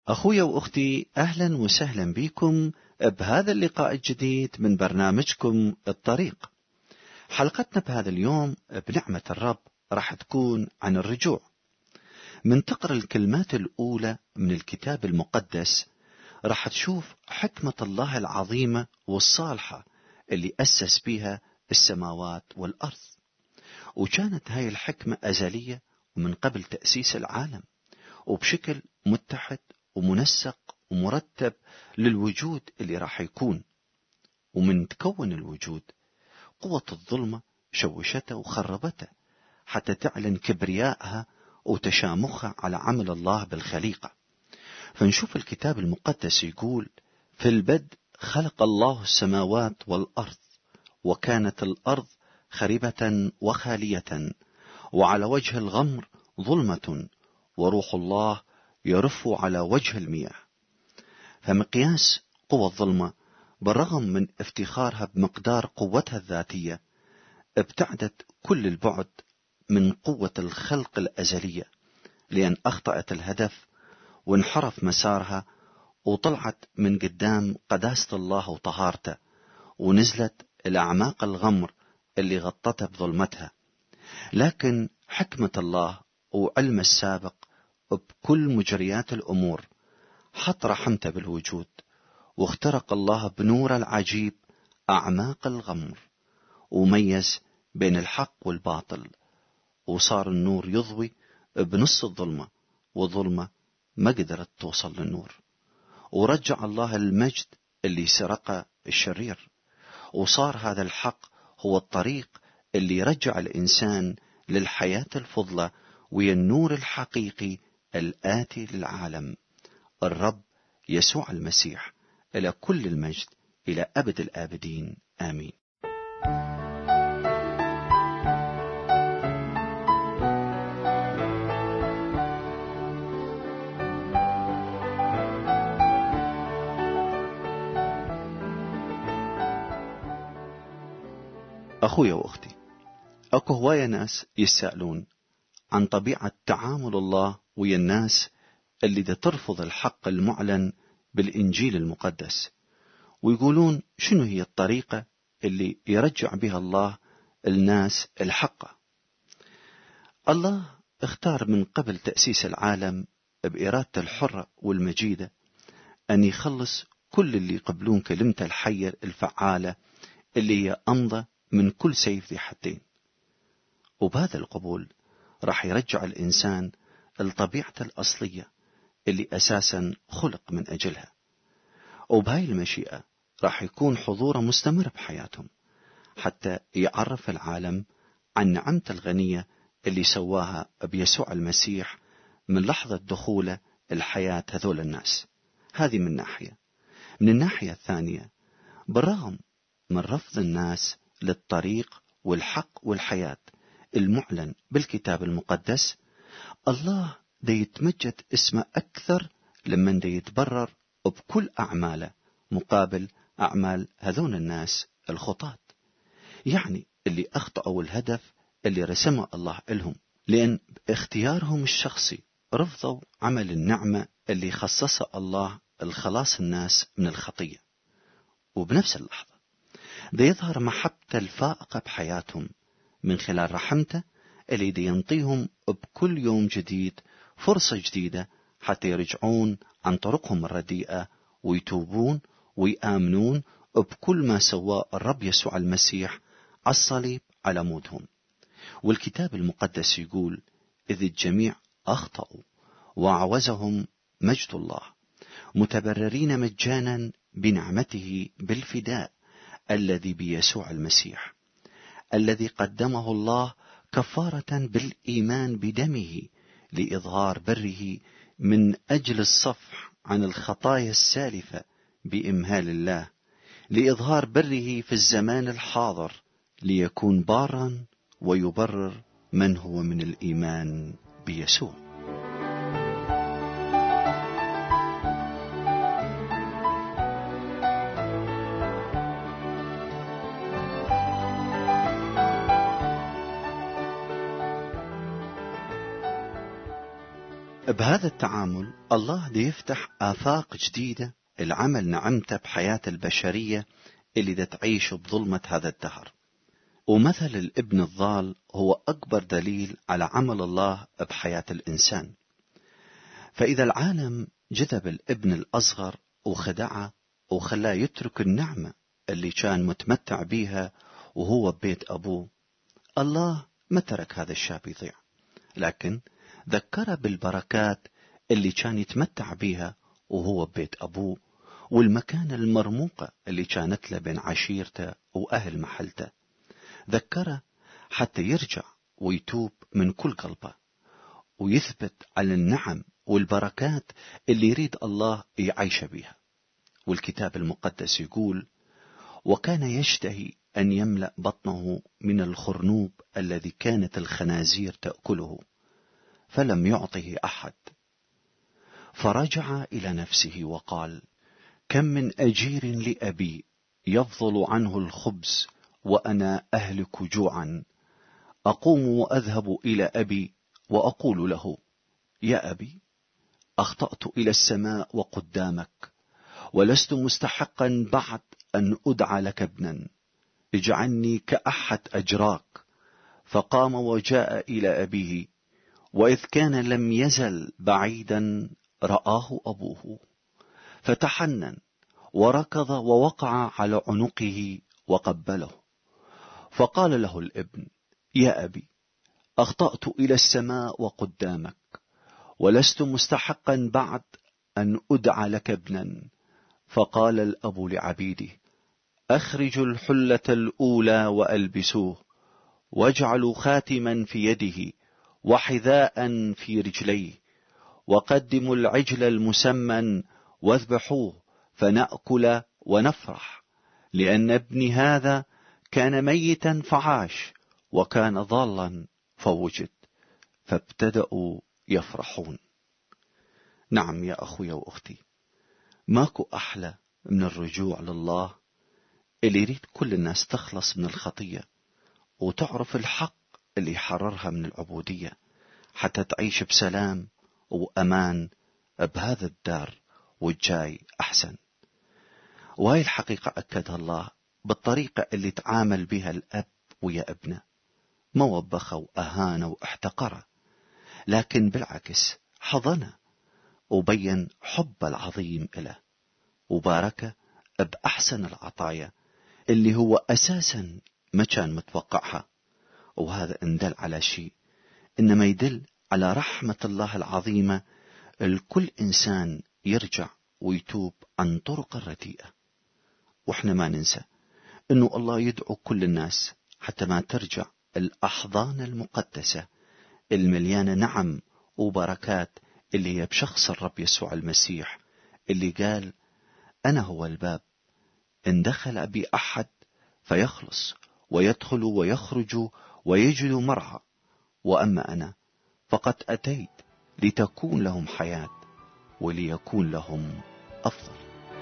أخوي وأختي، أهلا وسهلا بكم بهذا اللقاء الجديد من برنامجكم الطريق. حلقتنا بهذا اليوم بنعمة الرب راح تكون عن الرجوع. من تقرأ الكلمات الأولى من الكتاب المقدس راح تشوف حكمة الله العظيمة والصالحة اللي أسس بها السماوات والأرض، وكانت هاي الحكمة أزلية ومن قبل تأسيس العالم، وبشكل متحد ومنسق ومرتب للوجود اللي راح يكون. ومن تكون الوجود قوة الظلمة شوشته وخربته حتى تعلن كبريائها وتشامخها على عمل الله بالخليقة. فنشوف الكتاب المقدس يقول: في البدء خلق الله السماوات والأرض، وكانت الأرض خربة وخالية، وعلى وجه الغمر ظلمة، وروح الله يرف على وجه المياه. فمقياس قوى الظلمة بالرغم من افتخارها بمقدار قوتها الذاتية ابتعدت كل البعد من قوة الخلق الأزلية، لأن أخطأت الهدف وانحرف مسارها وطلعت من قدام قداسة الله وطهارته، ونزلت إلى أعماق الغمر اللي غطتها بظلمتها. لكن حكمة الله وعلم السابق بكل مجريات الأمور حط رحمته بالوجود، واخترق الله بنور العجيب أعماق الغمر، وميز بين الحق والباطل، وصار النور يضوي بنص الظلمة، والظلمة ما قدرت توصل للنور. ورجع الله المجد اللي سرقه الشرير، وصار هذا الحق هو الطريق اللي يرجع الإنسان للحياة الفضلة ويا النور الحقيقي الآتي للعالم. الرب يسوع المسيح إلى كل المجد إلى أبد الآبدين، آمين. أخويا وأختي، أكو هواية ناس يسألون عن طبيعة تعامل الله ويا الناس اللي ترفض الحق المعلن بالإنجيل المقدس، ويقولون شنو هي الطريقة اللي يرجع بها الله الناس الحقة. الله اختار من قبل تأسيس العالم بإرادته الحرة والمجيدة أن يخلص كل اللي يقبلون كلمته الحية الفعالة اللي هي أمضى من كل سيف ذي حدين. وبهذا القبول راح يرجع الإنسان لطبيعته الأصلية اللي أساسا خلق من أجلها. وبهاي المشيئة راح يكون حضوره مستمر بحياتهم حتى يعرف العالم عن نعمته الغنية اللي سواها بيسوع المسيح من لحظة دخوله الحياة هذول الناس. هذه من ناحية. من الناحية الثانية، بالرغم من رفض الناس للطريق والحق والحياة المعلن بالكتاب المقدس، الله دا يتمجد اسمه أكثر لمن دا يتبرر بكل أعماله مقابل أعمال هذون الناس الخطاة، يعني اللي أخطأوا الهدف اللي رسمه الله لهم، لأن باختيارهم الشخصي رفضوا عمل النعمة اللي خصصه الله الخلاص الناس من الخطية. وبنفس اللحظة دا يظهر محبته الفائقة بحياتهم من خلال رحمته اللي دا ينطيهم بكل يوم جديد فرصة جديدة حتى يرجعون عن طرقهم الرديئة ويتوبون ويآمنون بكل ما سواه الرب يسوع المسيح على الصليب على مودهم. والكتاب المقدس يقول: إذ الجميع أخطأوا وعوزهم مجد الله، متبررين مجانا بنعمته بالفداء الذي بيسوع المسيح، الذي قدمه الله كفارة بالإيمان بدمه لإظهار بره من أجل الصفح عن الخطايا السالفة بإمهال الله، لإظهار بره في الزمان الحاضر، ليكون بارا ويبرر من هو من الإيمان بيسوع. بهذا التعامل الله دي يفتح آفاق جديدة العمل نعمته بحياة البشرية اللي دا تعيش بظلمة هذا الدهر. ومثل الابن الضال هو أكبر دليل على عمل الله بحياة الإنسان. فإذا العالم جذب الابن الأصغر وخدعه وخلاه يترك النعمة اللي كان متمتع بيها وهو ببيت أبوه، الله ما ترك هذا الشاب يضيع، لكن ذكره بالبركات اللي كان يتمتع بيها وهو ببيت أبوه، والمكانة المرموقة اللي كانت له بين عشيرته وأهل محلته. ذكره حتى يرجع ويتوب من كل قلبه ويثبت على النعم والبركات اللي يريد الله يعيش بها. والكتاب المقدس يقول: وكان يشتهي أن يملأ بطنه من الخرنوب الذي كانت الخنازير تأكله، فلم يعطه أحد. فرجع إلى نفسه وقال: كم من أجير لأبي يفضل عنه الخبز وأنا أهلك جوعا، أقوم وأذهب إلى أبي وأقول له: يا أبي، أخطأت إلى السماء وقدامك، ولست مستحقا بعد أن أدعى لك ابنا، اجعلني كأحد أجراك. فقام وجاء إلى أبيه، وإذ كان لم يزل بعيدا رآه أبوه، فتحنن وركض ووقع على عنقه وقبله. فقال له الابن: يا أبي، أخطأت إلى السماء وقدامك، ولست مستحقا بعد أن أدعى لك ابنا. فقال الأب لعبيده: أخرجوا الحلة الأولى وألبسوه، واجعلوا خاتما في يده وحذاء في رجليه، وقدموا العجل المسمن واذبحوه، فنأكل ونفرح، لأن ابني هذا كان ميتا فعاش، وكان ضالا فوجد. فابتدأوا يفرحون. نعم يا أخوي وأختي، ماكو أحلى من الرجوع لله اللي يريد كل الناس تخلص من الخطية وتعرف الحق اللي يحررها من العبودية، حتى تعيش بسلام وأمان بهذا الدار والجاي أحسن. وهي الحقيقة أكدها الله بالطريقة اللي تعامل بها الأب ويا ابنه، ما وبخه وأهانه واحتقره، لكن بالعكس حضنه وبين حب العظيم له، وباركه بأحسن العطايا اللي هو أساسا ما كان متوقعها. وهذا إن دل على شيء، إنما يدل على رحمة الله العظيمة الكل إنسان يرجع ويتوب عن طرق الرديئة. وإحنا ما ننسى إنه الله يدعو كل الناس حتى ما ترجع الأحضان المقدسة المليانة نعم وبركات اللي هي بشخص الرب يسوع المسيح، اللي قال: أنا هو الباب، إن دخل بي أحد فيخلص ويدخل ويخرج ويجد مرعى، وأما أنا فقد أتيت لتكون لهم حياة وليكون لهم أفضل.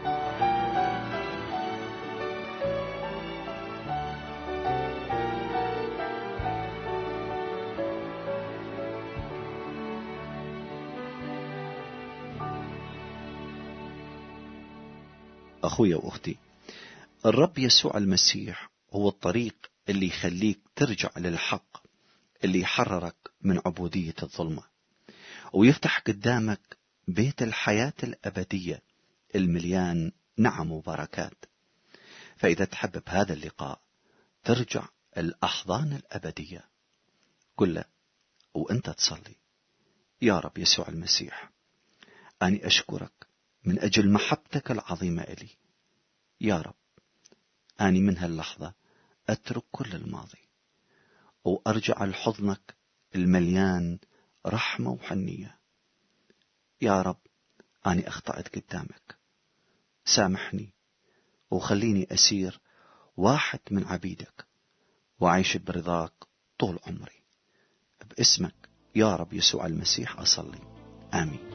أخويا وأختي، الرب يسوع المسيح هو الطريق اللي يخليك ترجع للحق اللي يحررك من عبودية الظلمة، ويفتح قدامك بيت الحياة الأبدية المليان نعم وبركات. فإذا تحب بهذا اللقاء ترجع الأحضان الأبدية، قل له وأنت تصلي: يا رب يسوع المسيح، أني أشكرك من أجل محبتك العظيمة إلي. يا رب، أني من هاللحظة أترك كل الماضي وأرجع لحضنك المليان رحمة وحنية. يا رب، أني أخطأت قدامك، سامحني وخليني أسير واحد من عبيدك وأعيش برضاك طول عمري. باسمك يا رب يسوع المسيح أصلي، آمين.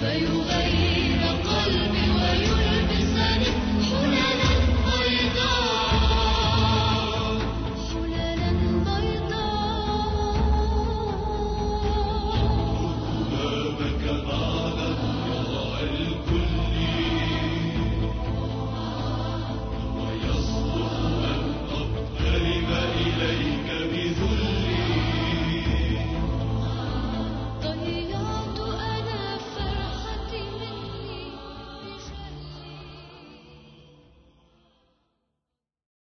فيغير